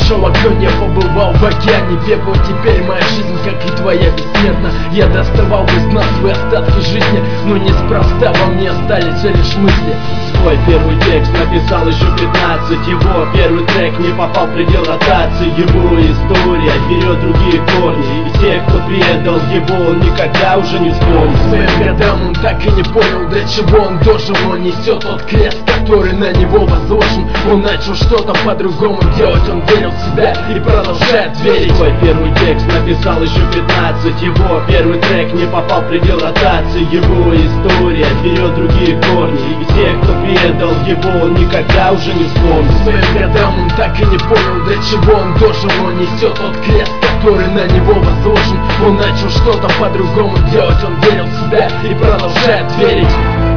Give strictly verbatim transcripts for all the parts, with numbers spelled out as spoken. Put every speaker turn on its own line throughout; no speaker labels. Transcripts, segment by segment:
нашел огонь, я побывал в океане пепла. Теперь моя жизнь, как и твоя, бессмертна. Я доставал из дна свои остатки жизни, но неспроста во мне остались лишь мысли.
Свой первый текст написал еще пятнадцать. Его первый трек не попал в предел ротации. Его история берет другие корни, и тех, кто предал его, он никогда уже не вспомнит.
Своим годам он так и не понял, для чего он дожил. Он несет тот крест, который на него возложен. Он начал что-то по-другому делать, он верил в себя и продолжает верить.
Свой первый текст написал еще пятнадцать. Его первый трек не попал в предел ротации. Его история берет другие корни, и тех, кто предал его, он никогда уже не вспомнит.
Своим годам он так и не понял, для чего он дожил. Он несет тот крест, который на него возложен. Он начал что-то по-другому делать, он верил в себя и продолжает верить.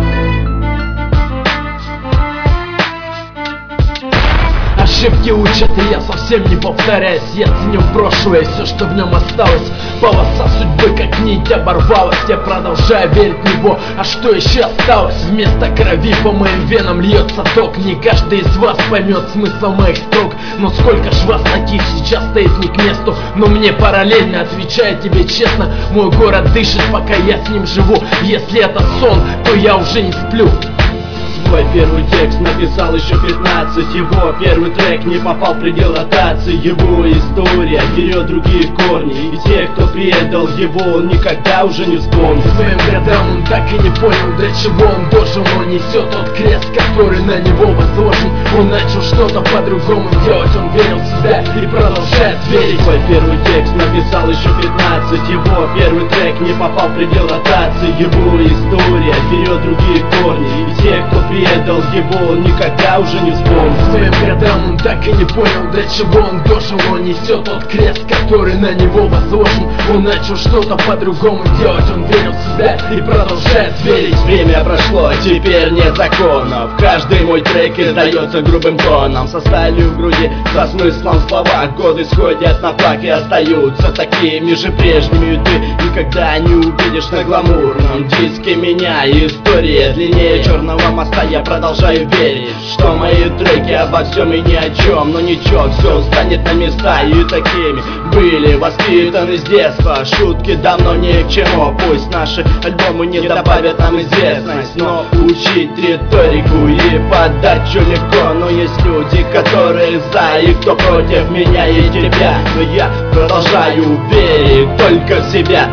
Ошибки учат, и я совсем не повторяюсь. Я ценю прошлое, все, что в нем осталось. Полоса судьбы, как нить, оборвалась. Я продолжаю верить в него, а что еще осталось? Вместо крови по моим венам льется ток. Не каждый из вас поймет смысл моих строк, но сколько ж вас таких сейчас стоит не к месту. Но мне параллельно, отвечаю тебе честно, мой город дышит, пока я с ним живу. Если это сон, то я уже не сплю.
Свой первый текст написал еще пятнадцать. Его первый трек не попал в предел ротации. Его история берет другие корни, и тех, кто предал его, он никогда уже не вспомнит.
Своим годам он так и не понял, для чего он дожил. Он несет тот крест, который на него возложен. Он начал что-то по-другому делать, он верил в себя и продолжает верить.
Свой первый текст написал еще пятнадцать. Его первый трек не попал в предел ротации. Его история берет другие корни, и тех, кто предал его, он никогда уже не вспомнит.
Своим годам он так и не понял, для чего он дожил. Он несет тот крест, который на него возложен. Он начал что-то по-другому делать, он верил в себя и продолжает верить.
Время прошло, теперь нет законов. Каждый мой трек издается грубым тоном, со сталью в груди, со смыслом слова. Годы сходят на плак и остаются такими же прежними. И ты никогда не увидишь на гламурном диске меня. История длиннее черного моста. Я продолжаю верить, что мои треки обо всем и ни о чем. Но ничего, все станет на места, и такими были воспитаны с детства. Шутки давно ни к чему. Пусть наши альбомы не добавят нам известность, но учить риторику и подачу легко. Но есть люди, которые за, и кто против меня и тебя. Но я продолжаю верить только в себя.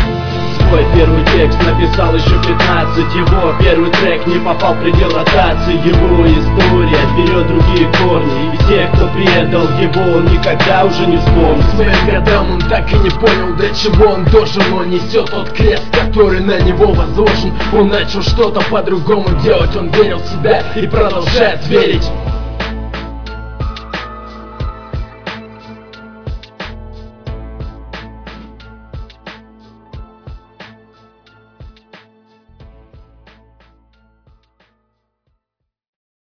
Свой первый текст написал еще пятнадцать. Его первый трек не попал в предел ротации. Его история берет другие корни, и тех, кто предал его, он никогда уже не вспомнит.
Своим годам он так и не понял, для чего он дожил. Он несет тот крест, который на него возложен. Он начал что-то по-другому делать, он верил в себя и продолжает верить.